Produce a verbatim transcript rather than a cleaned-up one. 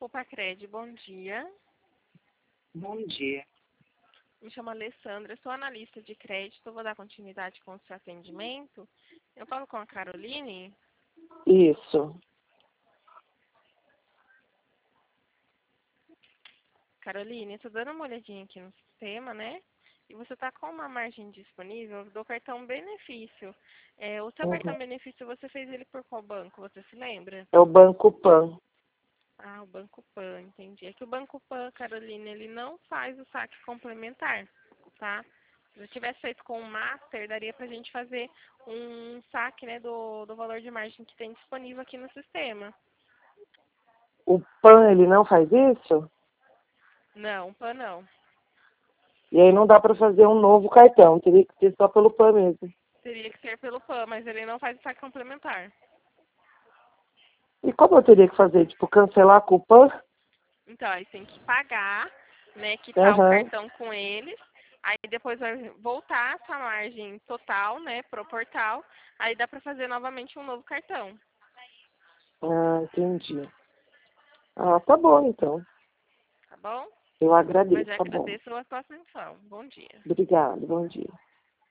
Copacred, bom dia. Bom dia. Me chamo Alessandra, sou analista de crédito, vou dar continuidade com o seu atendimento. Eu falo com a Caroline. Isso. Caroline, estou dando uma olhadinha aqui no sistema, né? E você está com uma margem disponível do cartão benefício. É, o seu Uhum. cartão benefício, você fez ele por qual banco? Você se lembra? É o Banco Pan. Ah, o Banco Pan, entendi. É que o Banco Pan, Carolina, ele não faz o saque complementar, tá? Se você tivesse feito com o Master, daria pra gente fazer um saque, né, do, do valor de margem que tem disponível aqui no sistema. O Pan, ele não faz isso? Não, Pan não. E aí não dá para fazer um novo cartão, teria que ser só pelo Pan mesmo. Teria que ser pelo Pan, mas ele não faz o saque complementar. E como eu teria que fazer? Tipo, cancelar com o Pan? Então, aí tem que pagar, né, quitar o Aham. cartão com eles. Aí depois vai voltar essa margem total, né, pro portal. Aí dá pra fazer novamente um novo cartão. Ah, entendi. Ah, tá bom então. Tá bom? Eu Mas agradeço, eu tá bom. agradeço a sua atenção. Bom dia. Obrigada, bom dia.